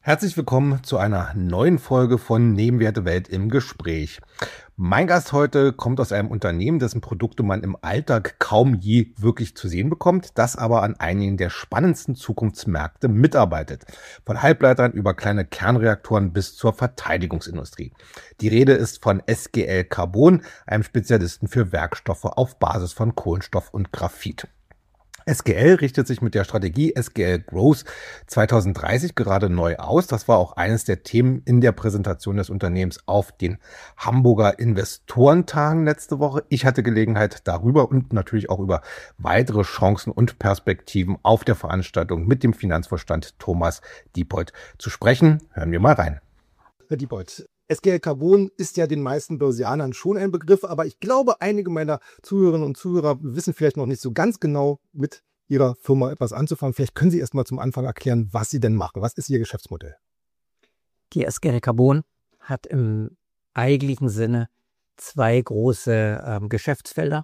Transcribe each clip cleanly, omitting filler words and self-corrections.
Herzlich willkommen zu einer neuen Folge von Nebenwerte Welt im Gespräch. Mein Gast heute kommt aus einem Unternehmen, dessen Produkte man im Alltag kaum je wirklich zu sehen bekommt, das aber an einigen der spannendsten Zukunftsmärkte mitarbeitet. Von Halbleitern über kleine Kernreaktoren bis zur Verteidigungsindustrie. Die Rede ist von SGL Carbon, einem Spezialisten für Werkstoffe auf Basis von Kohlenstoff und Graphit. SGL richtet sich mit der Strategie SGL Growth 2030 gerade neu aus. Das war auch eines der Themen in der Präsentation des Unternehmens auf den Hamburger Investorentagen letzte Woche. Ich hatte Gelegenheit, darüber und natürlich auch über weitere Chancen und Perspektiven auf der Veranstaltung mit dem Finanzvorstand Thomas Diepold zu sprechen. Hören wir mal rein. Herr Diepold, SGL Carbon ist ja den meisten Börsianern schon ein Begriff, aber ich glaube, einige meiner Zuhörerinnen und Zuhörer wissen vielleicht noch nicht so ganz genau mit Ihrer Firma etwas anzufangen. Vielleicht können Sie erst mal zum Anfang erklären, was Sie denn machen. Was ist Ihr Geschäftsmodell? Die SGL Carbon hat im eigentlichen Sinne zwei große Geschäftsfelder.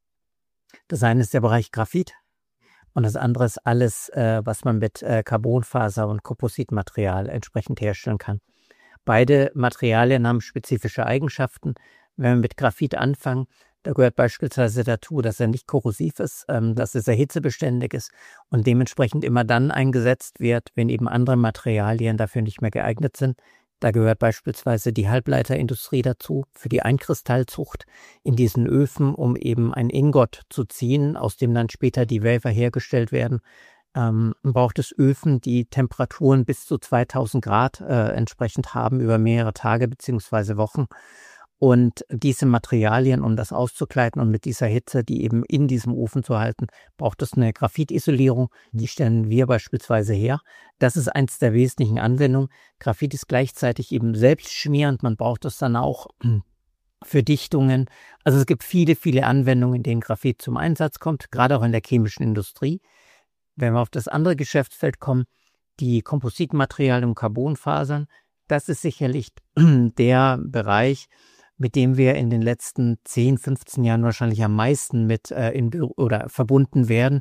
Das eine ist der Bereich Graphit und das andere ist alles, was man mit Carbonfaser und Kompositmaterial entsprechend herstellen kann. Beide Materialien haben spezifische Eigenschaften. Wenn wir mit Graphit anfangen, da gehört beispielsweise dazu, dass er nicht korrosiv ist, dass er sehr hitzebeständig ist und dementsprechend immer dann eingesetzt wird, wenn eben andere Materialien dafür nicht mehr geeignet sind. Da gehört beispielsweise die Halbleiterindustrie dazu, für die Einkristallzucht in diesen Öfen, um eben ein Ingot zu ziehen, aus dem dann später die Wafer hergestellt werden. Braucht es Öfen, die Temperaturen bis zu 2000 Grad entsprechend haben über mehrere Tage bzw. Wochen. Und diese Materialien, um das auszukleiden und mit dieser Hitze, die eben in diesem Ofen zu halten, braucht es eine Graphitisolierung. Die stellen wir beispielsweise her. Das ist eins der wesentlichen Anwendungen. Graphit ist gleichzeitig eben selbstschmierend. Man braucht es dann auch für Dichtungen. Also es gibt viele, viele Anwendungen, in denen Graphit zum Einsatz kommt, gerade auch in der chemischen Industrie. Wenn wir auf das andere Geschäftsfeld kommen, die Kompositmaterialien und Carbonfasern, das ist sicherlich der Bereich, mit dem wir in den letzten 10, 15 Jahren wahrscheinlich am meisten mit verbunden werden.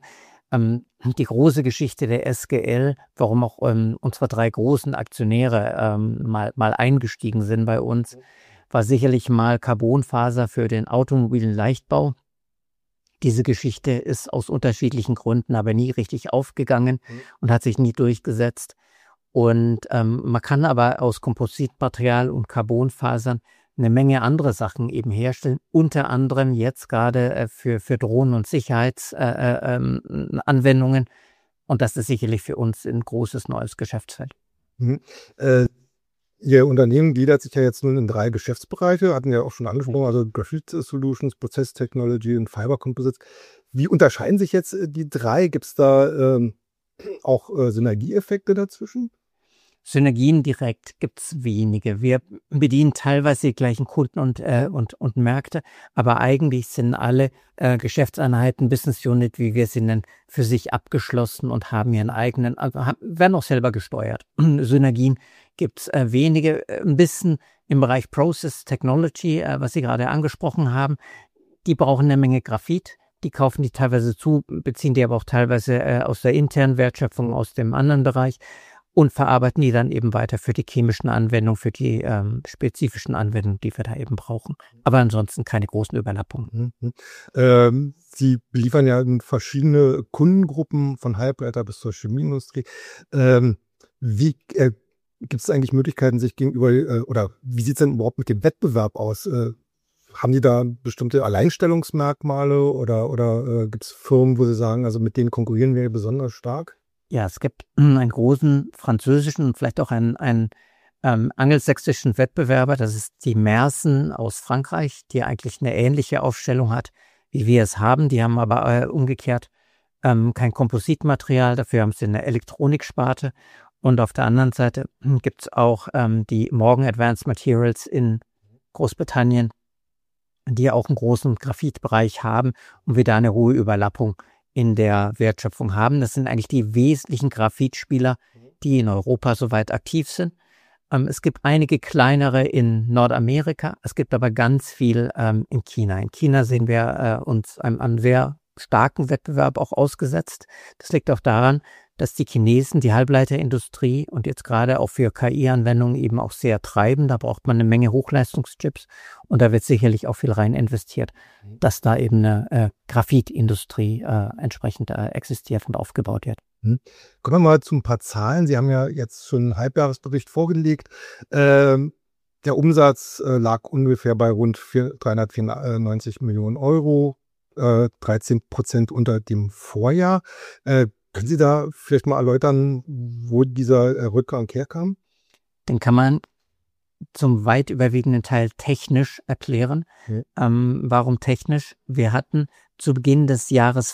Die große Geschichte der SGL, warum auch unsere drei großen Aktionäre mal eingestiegen sind bei uns, war sicherlich mal Carbonfaser für den automobilen Leichtbau. Diese Geschichte ist aus unterschiedlichen Gründen aber nie richtig aufgegangen und hat sich nie durchgesetzt. Und man kann aber aus Kompositmaterial und Carbonfasern eine Menge andere Sachen eben herstellen, unter anderem jetzt gerade für Drohnen- und Sicherheitsanwendungen. Und das ist sicherlich für uns ein großes neues Geschäftsfeld. Ihr Unternehmen gliedert sich ja jetzt nun in 3 Geschäftsbereiche, hatten ja auch schon angesprochen, also Graphit Solutions, Process Technology und Fiber Composites. Wie unterscheiden sich jetzt die 3? Gibt es da auch Synergieeffekte dazwischen? Synergien direkt gibt es wenige. Wir bedienen teilweise die gleichen Kunden und Märkte, aber eigentlich sind alle Geschäftseinheiten, Business Unit, wie wir sie nennen, für sich abgeschlossen und haben ihren eigenen, werden auch selber gesteuert. Synergien gibt es wenige, ein bisschen im Bereich Process Technology, was Sie gerade angesprochen haben. Die brauchen eine Menge Graphit. Die kaufen die teilweise zu, beziehen die aber auch teilweise aus der internen Wertschöpfung, aus dem anderen Bereich. Und verarbeiten die dann eben weiter für die chemischen Anwendungen, für die spezifischen Anwendungen, die wir da eben brauchen. Aber ansonsten keine großen Überlappungen. Sie beliefern ja verschiedene Kundengruppen, von Halbleiter bis zur Chemieindustrie. Wie gibt es eigentlich Möglichkeiten, sich gegenüber, oder wie sieht es denn überhaupt mit dem Wettbewerb aus? Haben die da bestimmte Alleinstellungsmerkmale oder gibt es Firmen, wo Sie sagen, also mit denen konkurrieren wir besonders stark? Ja, es gibt einen großen französischen und vielleicht auch einen angelsächsischen Wettbewerber. Das ist die Mersen aus Frankreich, die eigentlich eine ähnliche Aufstellung hat, wie wir es haben. Die haben aber umgekehrt kein Kompositmaterial, dafür haben sie eine Elektroniksparte. Und auf der anderen Seite gibt es auch die Morgan Advanced Materials in Großbritannien, die auch einen großen Graphitbereich haben und wir da eine hohe Überlappung in der Wertschöpfung haben. Das sind eigentlich die wesentlichen Graphitspieler, die in Europa soweit aktiv sind. Es gibt einige kleinere in Nordamerika, es gibt aber ganz viel in China. In China sehen wir uns einem sehr starken Wettbewerb auch ausgesetzt. Das liegt auch daran, dass die Chinesen die Halbleiterindustrie und jetzt gerade auch für KI-Anwendungen eben auch sehr treiben. Da braucht man eine Menge Hochleistungschips und da wird sicherlich auch viel rein investiert, dass da eben eine Graphitindustrie entsprechend existiert und aufgebaut wird. Kommen wir mal zu ein paar Zahlen. Sie haben ja jetzt schon einen Halbjahresbericht vorgelegt. Der Umsatz lag ungefähr bei rund 394 Millionen Euro, 13% unter dem Vorjahr. Können Sie da vielleicht mal erläutern, wo dieser Rückgang herkam? Den kann man zum weit überwiegenden Teil technisch erklären. Warum technisch? Wir hatten zu Beginn des Jahres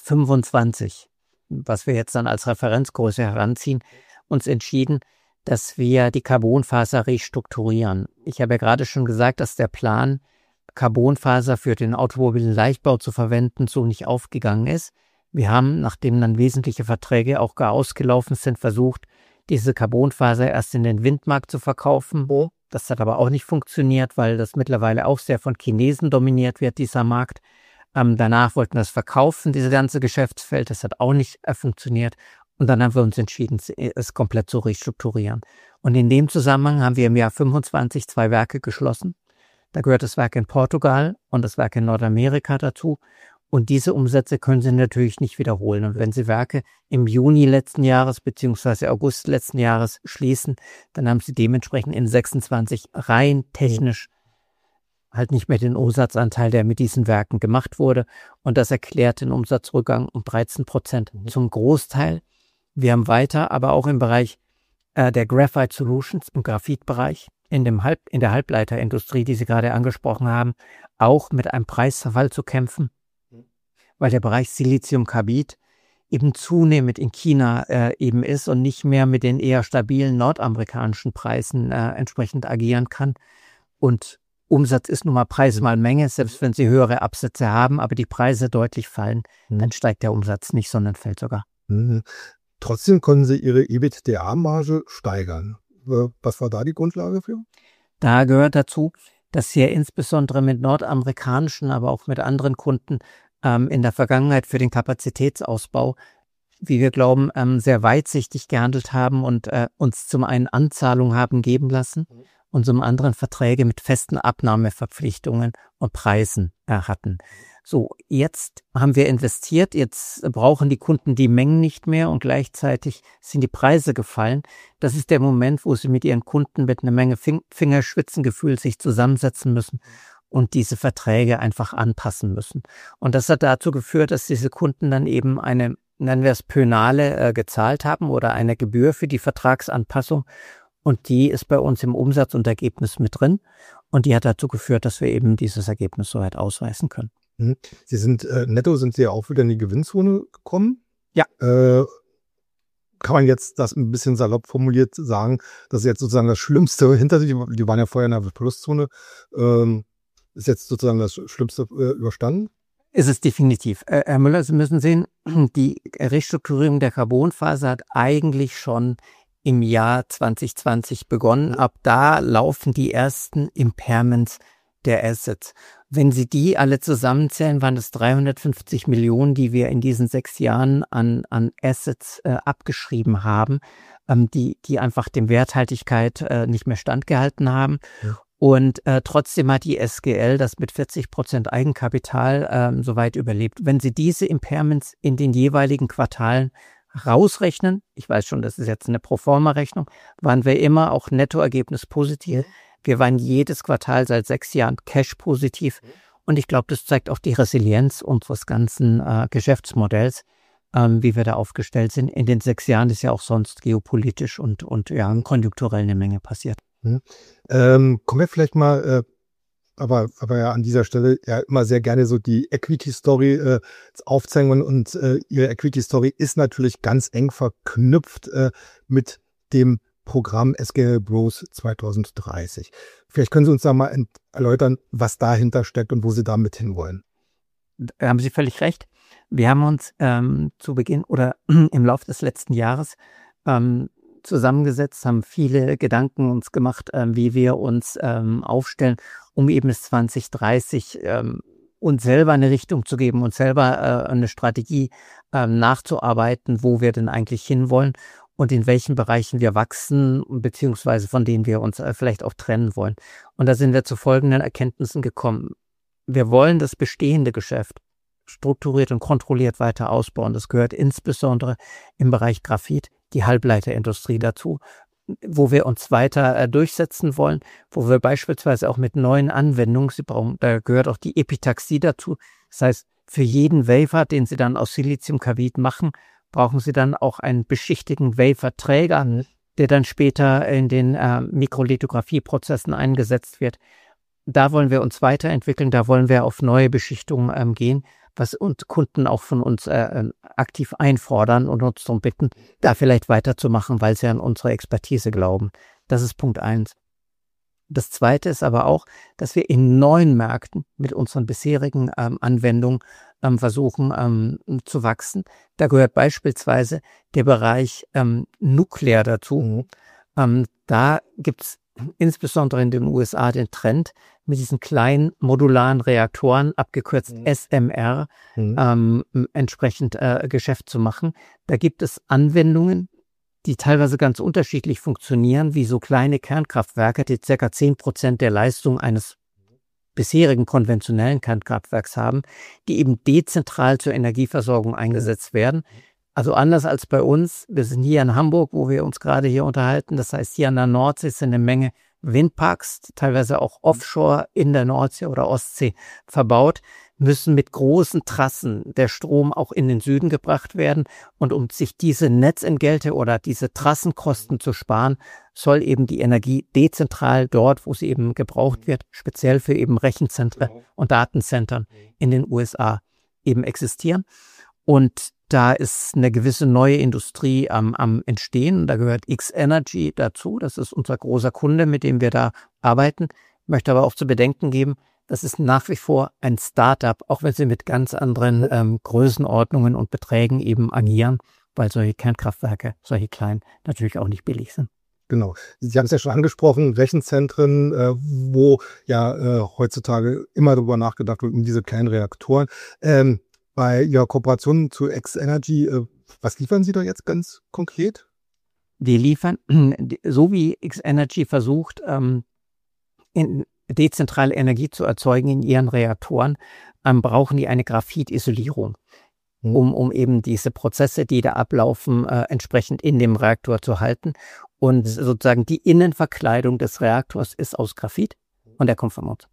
25, was wir jetzt dann als Referenzgröße heranziehen, uns entschieden, dass wir die Carbonfaser restrukturieren. Ich habe ja gerade schon gesagt, dass der Plan, Carbonfaser für den automobilen Leichtbau zu verwenden, so nicht aufgegangen ist. Wir haben, nachdem dann wesentliche Verträge auch gar ausgelaufen sind, versucht, diese Carbonfaser erst in den Windmarkt zu verkaufen. Das hat aber auch nicht funktioniert, weil das mittlerweile auch sehr von Chinesen dominiert wird, dieser Markt. Danach wollten wir es verkaufen, dieses ganze Geschäftsfeld. Das hat auch nicht funktioniert. Und dann haben wir uns entschieden, es komplett zu restrukturieren. Und in dem Zusammenhang haben wir im Jahr 25 2 Werke geschlossen. Da gehört das Werk in Portugal und das Werk in Nordamerika dazu. Und diese Umsätze können Sie natürlich nicht wiederholen. Und wenn Sie Werke im Juni letzten Jahres bzw. August letzten Jahres schließen, dann haben Sie dementsprechend in 26 rein technisch halt nicht mehr den Umsatzanteil, der mit diesen Werken gemacht wurde. Und das erklärt den Umsatzrückgang um 13% zum Großteil. Wir haben weiter, aber auch im Bereich der Graphite Solutions, im Graphitbereich, in der Halbleiterindustrie, die Sie gerade angesprochen haben, auch mit einem Preisverfall zu kämpfen, weil der Bereich Siliziumkarbid eben zunehmend in China eben ist und nicht mehr mit den eher stabilen nordamerikanischen Preisen entsprechend agieren kann. Und Umsatz ist nun mal Preis mal Menge, selbst wenn Sie höhere Absätze haben, aber die Preise deutlich fallen, dann steigt der Umsatz nicht, sondern fällt sogar. Trotzdem konnten Sie Ihre EBITDA-Marge steigern. Was war da die Grundlage für? Da gehört dazu, dass wir insbesondere mit nordamerikanischen, aber auch mit anderen Kunden in der Vergangenheit für den Kapazitätsausbau, wie wir glauben, sehr weitsichtig gehandelt haben und uns zum einen Anzahlung haben geben lassen und zum anderen Verträge mit festen Abnahmeverpflichtungen und Preisen hatten. So, jetzt haben wir investiert, jetzt brauchen die Kunden die Mengen nicht mehr und gleichzeitig sind die Preise gefallen. Das ist der Moment, wo sie mit ihren Kunden mit einer Menge Fingerspitzengefühl sich zusammensetzen müssen und diese Verträge einfach anpassen müssen. Und das hat dazu geführt, dass diese Kunden dann eben eine, nennen wir es Pönale, gezahlt haben oder eine Gebühr für die Vertragsanpassung. Und die ist bei uns im Umsatz und Ergebnis mit drin. Und die hat dazu geführt, dass wir eben dieses Ergebnis soweit ausweisen können. Sie sind netto sind Sie ja auch wieder in die Gewinnzone gekommen. Ja. Kann man jetzt das ein bisschen salopp formuliert sagen, dass jetzt sozusagen das Schlimmste hinter sich, die waren ja vorher in der Verlustzone, ist jetzt sozusagen das Schlimmste überstanden? Ist es definitiv. Herr Müller, Sie müssen sehen, die Restrukturierung der Carbonfaser hat eigentlich schon im Jahr 2020 begonnen. Ab da laufen die ersten Impairments der Assets. Wenn Sie die alle zusammenzählen, waren es 350 Millionen, die wir in diesen 6 Jahren an Assets abgeschrieben haben, die einfach dem Werthaltigkeit nicht mehr standgehalten haben. Ja. Und trotzdem hat die SGL das mit 40% Eigenkapital soweit überlebt. Wenn Sie diese Impairments in den jeweiligen Quartalen rausrechnen, ich weiß schon, das ist jetzt eine Proforma-Rechnung, waren wir immer auch Nettoergebnis positiv. Wir waren jedes Quartal seit 6 Jahren Cash-positiv. Und ich glaube, das zeigt auch die Resilienz unseres ganzen Geschäftsmodells, wie wir da aufgestellt sind. In den 6 Jahren ist ja auch sonst geopolitisch und ja, konjunkturell eine Menge passiert. Kommen wir vielleicht mal, aber ja an dieser Stelle ja immer sehr gerne so die Equity-Story aufzeigen. Und Ihre Equity-Story ist natürlich ganz eng verknüpft mit dem Programm SGL Growth 2030. Vielleicht können Sie uns da mal erläutern, was dahinter steckt und wo Sie damit hinwollen. Da haben Sie völlig recht. Wir haben uns zu Beginn oder im Laufe des letzten Jahres zusammengesetzt, haben viele Gedanken uns gemacht, wie wir uns aufstellen, um eben bis 2030 uns selber eine Richtung zu geben, uns selber eine Strategie nachzuarbeiten, wo wir denn eigentlich hinwollen und in welchen Bereichen wir wachsen, beziehungsweise von denen wir uns vielleicht auch trennen wollen. Und da sind wir zu folgenden Erkenntnissen gekommen. Wir wollen das bestehende Geschäft strukturiert und kontrolliert weiter ausbauen. Das gehört insbesondere im Bereich Graphit, die Halbleiterindustrie dazu, wo wir uns weiter durchsetzen wollen, wo wir beispielsweise auch mit neuen Anwendungen, da gehört auch die Epitaxie dazu. Das heißt, für jeden Wafer, den Sie dann aus Siliziumkarbid machen, brauchen Sie dann auch einen beschichtigen Waferträger, der dann später in den Mikrolithografieprozessen eingesetzt wird. Da wollen wir uns weiterentwickeln, da wollen wir auf neue Beschichtungen gehen, was uns Kunden auch von uns aktiv einfordern und uns darum bitten, da vielleicht weiterzumachen, weil sie an unsere Expertise glauben. Das ist Punkt 1. Das Zweite ist aber auch, dass wir in neuen Märkten mit unseren bisherigen Anwendungen versuchen zu wachsen. Da gehört beispielsweise der Bereich Nuklear dazu. Da gibt es insbesondere in den USA den Trend, mit diesen kleinen modularen Reaktoren, abgekürzt SMR, entsprechend Geschäft zu machen. Da gibt es Anwendungen, die teilweise ganz unterschiedlich funktionieren, wie so kleine Kernkraftwerke, die ca. 10% der Leistung eines bisherigen konventionellen Kernkraftwerks haben, die eben dezentral zur Energieversorgung eingesetzt werden. Also anders als bei uns. Wir sind hier in Hamburg, wo wir uns gerade hier unterhalten. Das heißt, hier an der Nordsee sind eine Menge Windparks, teilweise auch offshore in der Nordsee oder Ostsee verbaut, müssen mit großen Trassen der Strom auch in den Süden gebracht werden. Und um sich diese Netzentgelte oder diese Trassenkosten zu sparen, soll eben die Energie dezentral dort, wo sie eben gebraucht wird, speziell für eben Rechenzentren und Datenzentren in den USA eben existieren. Und da ist eine gewisse neue Industrie am Entstehen. Da gehört X-Energy dazu. Das ist unser großer Kunde, mit dem wir da arbeiten. Ich möchte aber auch zu bedenken geben, das ist nach wie vor ein Start-up, auch wenn sie mit ganz anderen Größenordnungen und Beträgen eben agieren, weil solche Kernkraftwerke, solche kleinen, natürlich auch nicht billig sind. Genau. Sie haben es ja schon angesprochen, Rechenzentren, wo ja heutzutage immer darüber nachgedacht wird, um diese kleinen Reaktoren. Bei Ihrer Kooperation zu X-Energy, was liefern Sie da jetzt ganz konkret? Wir liefern, so wie X-Energy versucht, dezentrale Energie zu erzeugen in ihren Reaktoren, brauchen die eine Graphitisolierung, um eben diese Prozesse, die da ablaufen, entsprechend in dem Reaktor zu halten. Und sozusagen die Innenverkleidung des Reaktors ist aus Graphit und der kommt von uns.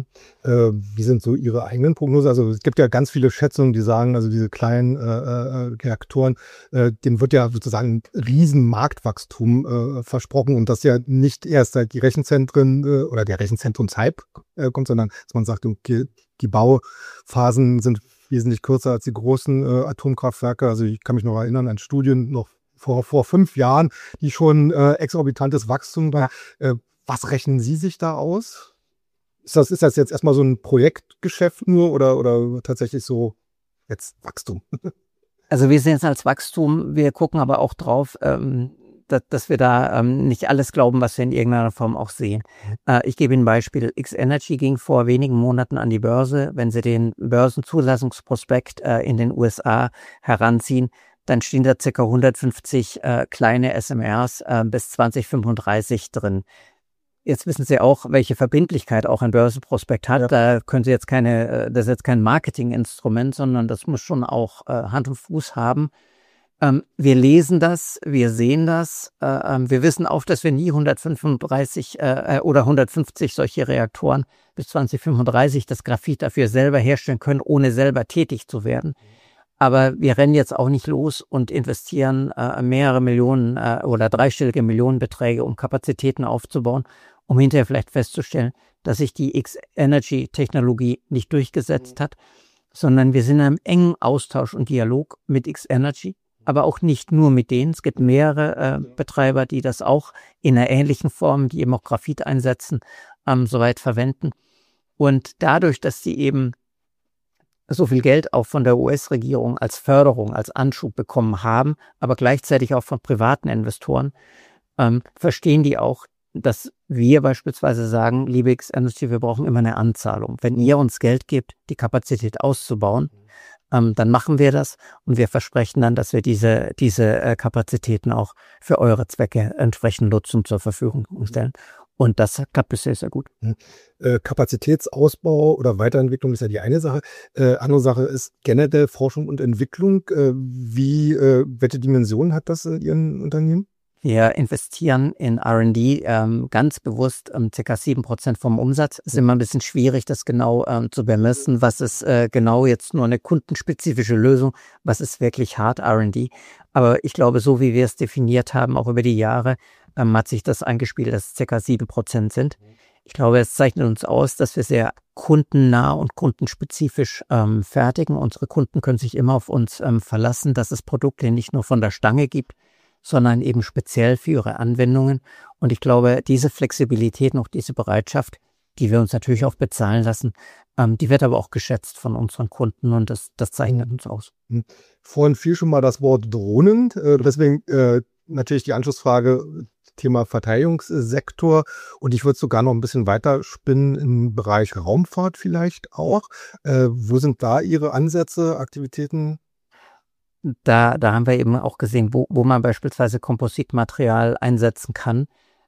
Wie sind so Ihre eigenen Prognosen? Also es gibt ja ganz viele Schätzungen, die sagen, also diese kleinen Reaktoren, denen wird ja sozusagen ein Riesenmarktwachstum versprochen und das ja nicht erst seit die Rechenzentren oder der Rechenzentrums-Hype kommt, sondern dass man sagt, okay, die Bauphasen sind wesentlich kürzer als die großen Atomkraftwerke. Also ich kann mich noch erinnern an Studien noch vor 5 Jahren, die schon exorbitantes Wachstum war. Was rechnen Sie sich da aus? Ist das jetzt erstmal so ein Projektgeschäft nur oder tatsächlich so jetzt Wachstum? Also wir sehen es als Wachstum. Wir gucken aber auch drauf, dass wir da nicht alles glauben, was wir in irgendeiner Form auch sehen. Ich gebe Ihnen ein Beispiel. X-Energy ging vor wenigen Monaten an die Börse. Wenn Sie den Börsenzulassungsprospekt in den USA heranziehen, dann stehen da ca. 150 kleine SMRs bis 2035 drin. Jetzt wissen Sie auch, welche Verbindlichkeit auch ein Börsenprospekt hat. Ja. Da können Sie jetzt das ist jetzt kein Marketinginstrument, sondern das muss schon auch Hand und Fuß haben. Wir lesen das, wir sehen das. Wir wissen auch, dass wir nie 135 oder 150 solche Reaktoren bis 2035 das Graphit dafür selber herstellen können, ohne selber tätig zu werden. Aber wir rennen jetzt auch nicht los und investieren mehrere Millionen oder dreistellige Millionenbeträge, um Kapazitäten aufzubauen, um hinterher vielleicht festzustellen, dass sich die X-Energy-Technologie nicht durchgesetzt hat, sondern wir sind in einem engen Austausch und Dialog mit X-Energy, aber auch nicht nur mit denen. Es gibt mehrere Betreiber, die das auch in einer ähnlichen Form, die eben auch Graphit einsetzen, soweit verwenden. Und dadurch, dass sie eben so viel Geld auch von der US-Regierung als Förderung, als Anschub bekommen haben, aber gleichzeitig auch von privaten Investoren, verstehen die auch, dass wir beispielsweise sagen, liebe X-Industry, wir brauchen immer eine Anzahlung. Wenn ihr uns Geld gebt, die Kapazität auszubauen, dann machen wir das und wir versprechen dann, dass wir diese Kapazitäten auch für eure Zwecke entsprechend nutzen und zur Verfügung stellen. Und das klappt bisher sehr gut. Kapazitätsausbau oder Weiterentwicklung ist ja die eine Sache. Andere Sache ist generell Forschung und Entwicklung. Welche Dimension hat das in Ihren Unternehmen? Wir investieren in R&D ganz bewusst ca. 7% vom Umsatz. Es ist immer ein bisschen schwierig, das genau zu bemessen. Was ist genau jetzt nur eine kundenspezifische Lösung? Was ist wirklich hart R&D? Aber ich glaube, so wie wir es definiert haben, auch über die Jahre, hat sich das eingespielt, dass es ca. 7% sind. Ich glaube, es zeichnet uns aus, dass wir sehr kundennah und kundenspezifisch fertigen. Unsere Kunden können sich immer auf uns verlassen, dass es Produkte nicht nur von der Stange gibt, sondern eben speziell für ihre Anwendungen. Und ich glaube, diese Flexibilität, noch diese Bereitschaft, die wir uns natürlich auch bezahlen lassen, die wird aber auch geschätzt von unseren Kunden und das zeichnet uns aus. Vorhin fiel schon mal das Wort Drohnen, deswegen natürlich die Anschlussfrage, Thema Verteidigungssektor, und ich würde sogar noch ein bisschen weiter spinnen im Bereich Raumfahrt vielleicht auch. Wo sind da Ihre Ansätze, Aktivitäten? Da haben wir eben auch gesehen, wo man beispielsweise Kompositmaterial einsetzen kann,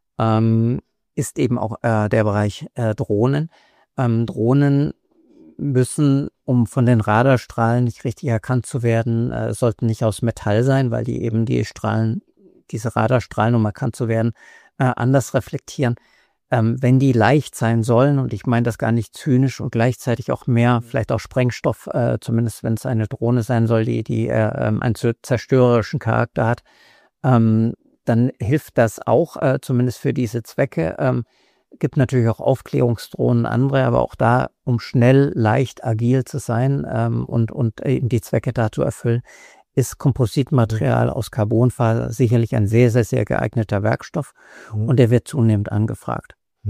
ist eben auch der Bereich Drohnen. Drohnen müssen, um von den Radarstrahlen nicht richtig erkannt zu werden, sollten nicht aus Metall sein, weil die eben diese Radarstrahlen, um erkannt zu werden, anders reflektieren. Wenn die leicht sein sollen, und ich meine das gar nicht zynisch, und gleichzeitig auch mehr, vielleicht auch Sprengstoff, zumindest wenn es eine Drohne sein soll, die einen zerstörerischen Charakter hat, dann hilft das auch, zumindest für diese Zwecke. Gibt natürlich auch Aufklärungsdrohnen, andere, aber auch da, um schnell, leicht, agil zu sein und eben die Zwecke da zu erfüllen, ist Kompositmaterial aus Carbonfaser sicherlich ein sehr, sehr, sehr geeigneter Werkstoff und der wird zunehmend angefragt.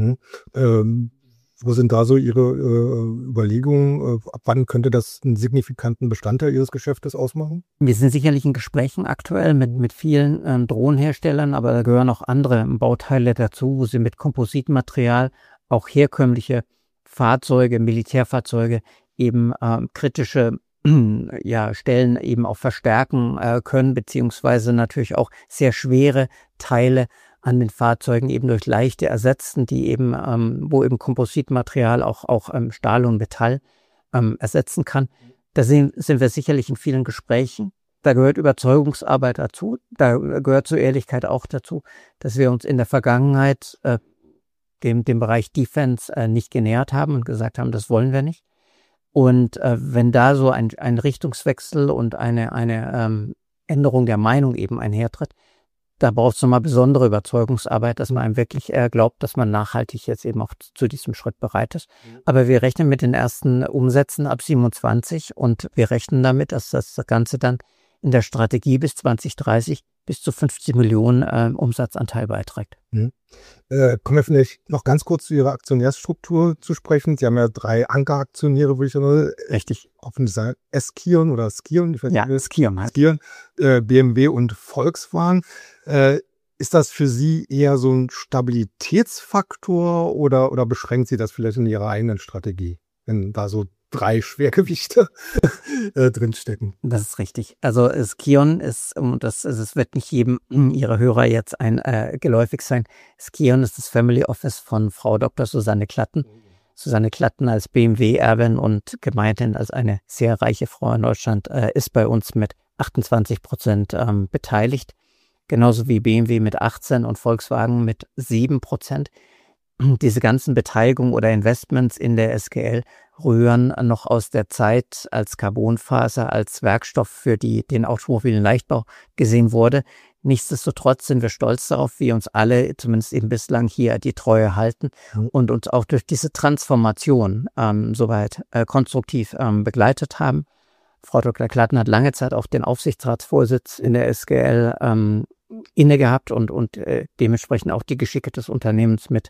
Wo sind da so Ihre Überlegungen? Ab wann könnte das einen signifikanten Bestandteil Ihres Geschäftes ausmachen? Wir sind sicherlich in Gesprächen aktuell mit vielen Drohnenherstellern, aber da gehören auch andere Bauteile dazu, wo sie mit Kompositmaterial auch herkömmliche Fahrzeuge, Militärfahrzeuge eben kritische Stellen eben auch verstärken können, beziehungsweise natürlich auch sehr schwere Teile an den Fahrzeugen eben durch leichte ersetzen, die eben, wo eben Kompositmaterial auch Stahl und Metall ersetzen kann. Da sind wir sicherlich in vielen Gesprächen. Da gehört Überzeugungsarbeit dazu. Da gehört zur Ehrlichkeit auch dazu, dass wir uns in der Vergangenheit dem Bereich Defense nicht genähert haben und gesagt haben, das wollen wir nicht. Und wenn da so ein Richtungswechsel und eine Änderung der Meinung eben einhertritt, da braucht es nochmal besondere Überzeugungsarbeit, dass man einem wirklich glaubt, dass man nachhaltig jetzt eben auch zu diesem Schritt bereit ist. Aber wir rechnen mit den ersten Umsätzen ab 27 und wir rechnen damit, dass das Ganze dann in der Strategie bis 2030 bis zu 50 Millionen Umsatzanteil beiträgt. Kommen wir vielleicht noch ganz kurz zu Ihrer Aktionärsstruktur zu sprechen. Sie haben ja 3 Ankeraktionäre, würde ich sagen. Richtig. Offen sagen, Skion oder Skion? Ja, Skion. Skion, BMW und Volkswagen. Ist das für Sie eher so ein Stabilitätsfaktor oder beschränkt Sie das vielleicht in Ihrer eigenen Strategie, wenn da so 3 Schwergewichte drinstecken? Das ist richtig. Also Skion ist, und es wird nicht jedem Ihrer Hörer jetzt geläufig sein, Skion ist das Family Office von Frau Dr. Susanne Klatten. Susanne Klatten als BMW-Erbin und gemeinhin als eine sehr reiche Frau in Deutschland ist bei uns mit 28% beteiligt. Genauso wie BMW mit 18 und Volkswagen mit 7%. Diese ganzen Beteiligungen oder Investments in der SGL rühren noch aus der Zeit, als Carbonfaser als Werkstoff für den automobilen Leichtbau gesehen wurde. Nichtsdestotrotz sind wir stolz darauf, wie uns alle, zumindest eben bislang hier, die Treue halten und uns auch durch diese Transformation soweit konstruktiv begleitet haben. Frau Dr. Klatten hat lange Zeit auch den Aufsichtsratsvorsitz in der SGL inne gehabt und dementsprechend auch die Geschicke des Unternehmens mit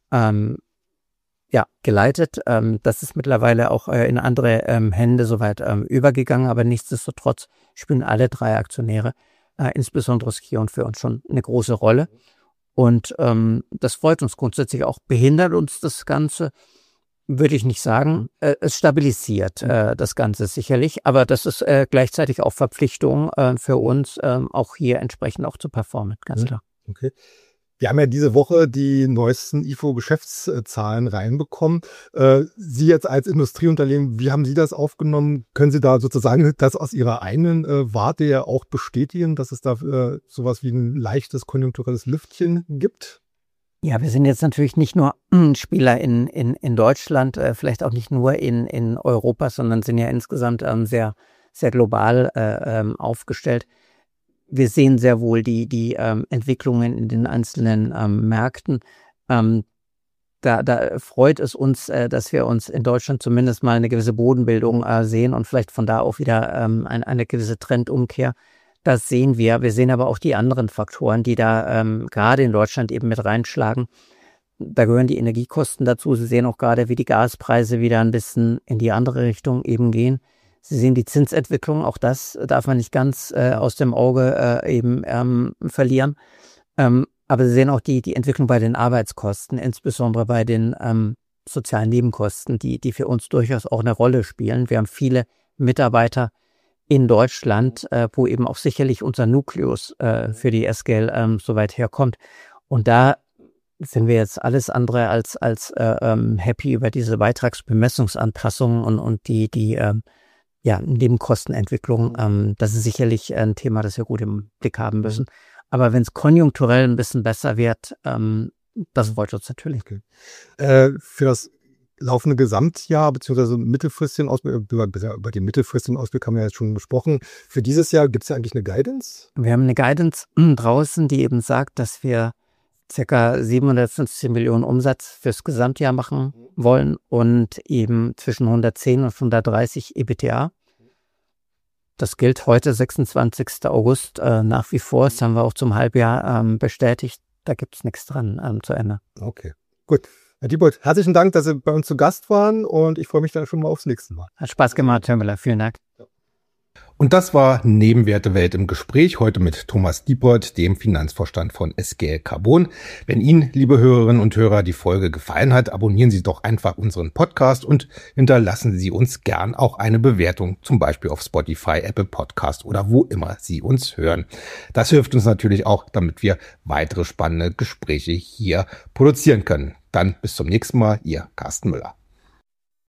geleitet. Das ist mittlerweile auch in andere Hände soweit übergegangen, aber nichtsdestotrotz spielen alle 3 Aktionäre, insbesondere Skion, für uns schon eine große Rolle. Und das freut uns grundsätzlich auch. Behindert uns das Ganze? Würde ich nicht sagen. Es stabilisiert das Ganze sicherlich, aber das ist gleichzeitig auch Verpflichtung für uns, auch hier entsprechend auch zu performen, ganz klar. Okay. Wir haben ja diese Woche die neuesten IFO-Geschäftszahlen reinbekommen. Sie jetzt als Industrieunternehmen, wie haben Sie das aufgenommen? Können Sie da sozusagen das aus Ihrer eigenen Warte ja auch bestätigen, dass es da sowas wie ein leichtes konjunkturelles Lüftchen gibt? Ja, wir sind jetzt natürlich nicht nur Spieler in Deutschland, vielleicht auch nicht nur in Europa, sondern sind ja insgesamt sehr, sehr global aufgestellt. Wir sehen sehr wohl die Entwicklungen in den einzelnen Märkten. Da freut es uns, dass wir uns in Deutschland zumindest mal eine gewisse Bodenbildung sehen und vielleicht von da auch wieder eine gewisse Trendumkehr. Das sehen wir. Wir sehen aber auch die anderen Faktoren, die da gerade in Deutschland eben mit reinschlagen. Da gehören die Energiekosten dazu. Sie sehen auch gerade, wie die Gaspreise wieder ein bisschen in die andere Richtung eben gehen. Sie sehen die Zinsentwicklung, auch das darf man nicht ganz aus dem Auge verlieren. Aber Sie sehen auch die Entwicklung bei den Arbeitskosten, insbesondere bei den sozialen Nebenkosten, die für uns durchaus auch eine Rolle spielen. Wir haben viele Mitarbeiter in Deutschland, wo eben auch sicherlich unser Nukleus für die SGL soweit herkommt. Und da sind wir jetzt alles andere als happy über diese Beitragsbemessungsanpassungen und die Nebenkostenentwicklung. Das ist sicherlich ein Thema, das wir gut im Blick haben müssen. Aber wenn es konjunkturell ein bisschen besser wird, das freut uns natürlich. Okay. Für das laufende Gesamtjahr beziehungsweise mittelfristigen Ausblick, über den mittelfristigen Ausblick haben wir jetzt schon gesprochen. Für dieses Jahr gibt es ja eigentlich eine Guidance? Wir haben eine Guidance draußen, die eben sagt, dass wir ca. 715 Millionen Umsatz fürs Gesamtjahr machen wollen und eben zwischen 110 und 130 EBITDA. Das gilt heute, 26. August, nach wie vor. Das haben wir auch zum Halbjahr bestätigt. Da gibt es nichts dran zu ändern. Okay, gut. Herr Diebold, herzlichen Dank, dass Sie bei uns zu Gast waren und ich freue mich dann schon mal aufs nächste Mal. Hat Spaß gemacht, Herr Müller. Vielen Dank. Und das war Nebenwerte Welt im Gespräch, heute mit Thomas Diebold, dem Finanzvorstand von SGL Carbon. Wenn Ihnen, liebe Hörerinnen und Hörer, die Folge gefallen hat, abonnieren Sie doch einfach unseren Podcast und hinterlassen Sie uns gern auch eine Bewertung, zum Beispiel auf Spotify, Apple Podcast oder wo immer Sie uns hören. Das hilft uns natürlich auch, damit wir weitere spannende Gespräche hier produzieren können. Dann bis zum nächsten Mal, Ihr Carsten Müller.